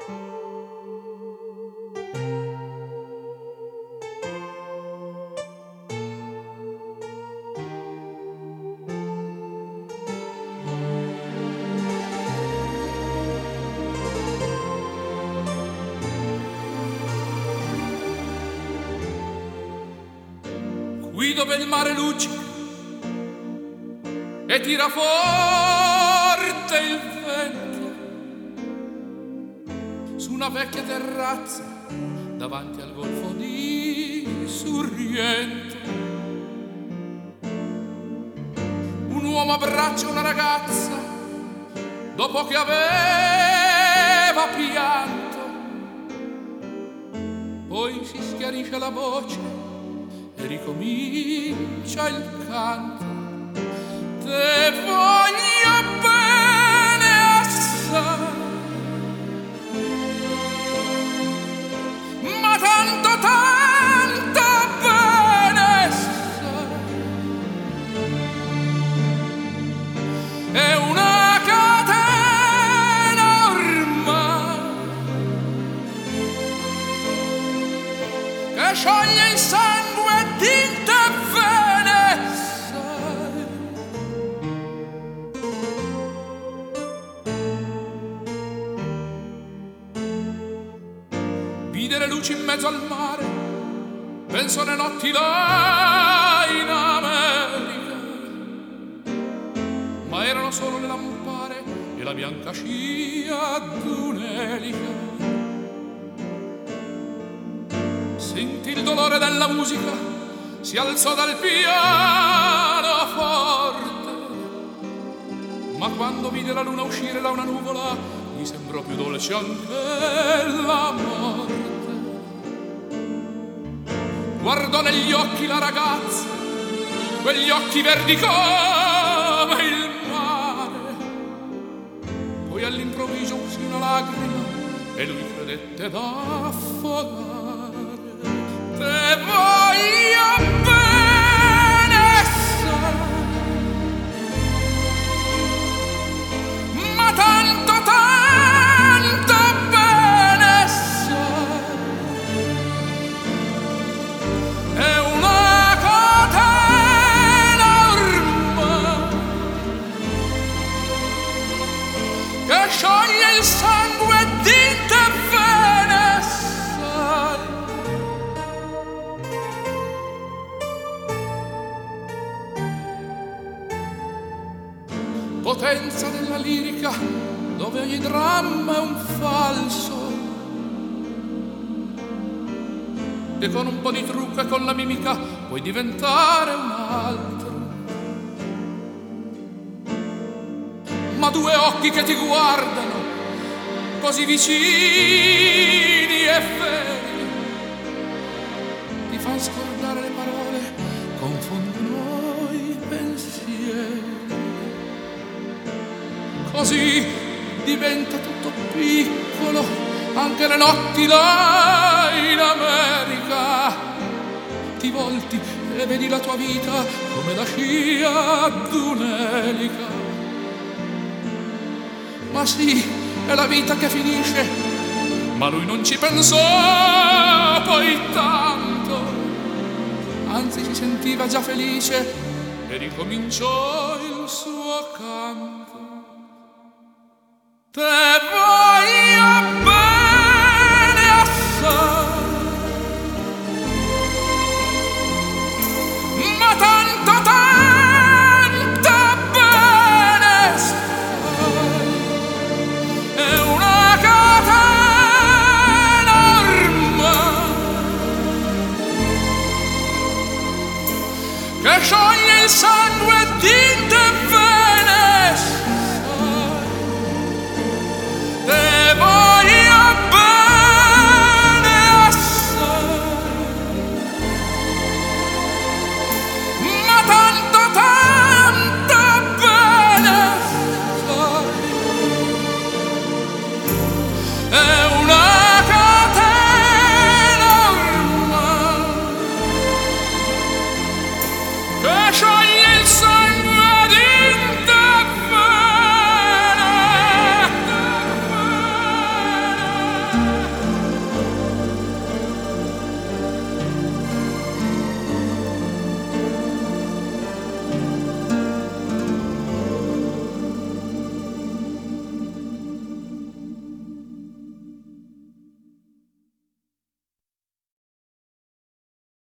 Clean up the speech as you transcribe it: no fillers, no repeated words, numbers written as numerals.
Qui dove il mare luccica e tira forte il vento, su una vecchia terrazza davanti al golfo di Sorrento, un uomo abbraccia una ragazza dopo che aveva pianto, poi si schiarisce la voce e ricomincia il canto. Te voglio bene assai, ma tanto tanto bene assai. È una catena ormai che scioglie il sangue di te bene sai. Vide le luci in mezzo al mare, penso alle notti là in America, ma erano solo le lampare e la bianca scia d'un'elica. Sentì il dolore della musica, si alzò dal pianoforte, ma quando vide la luna uscire da una nuvola, gli sembrò più dolce anche la morte. Guardò negli occhi la ragazza, quegli occhi verdi come il mare, poi all'improvviso uscì una lacrima e lui credette d'affogare. Te voglio bene assai, ma tanto tanto bene assai. È una catena ormai che scioglie il sangue di te bene assai. Potenza della lirica, dove ogni dramma è un falso, e con un po' di trucco e con la mimica puoi diventare un altro. Ma due occhi che ti guardano così vicini e veri ti fan scordare le parole, confondono i pensieri. Così diventa tutto piccolo, anche le notti là in America. Ti volti e vedi la tua vita come la scia d'un'elica. Ma sì, è la vita che finisce, ma lui non ci pensò poi tanto. Anzi, si sentiva già felice e ricominciò il suo canto. Te voglio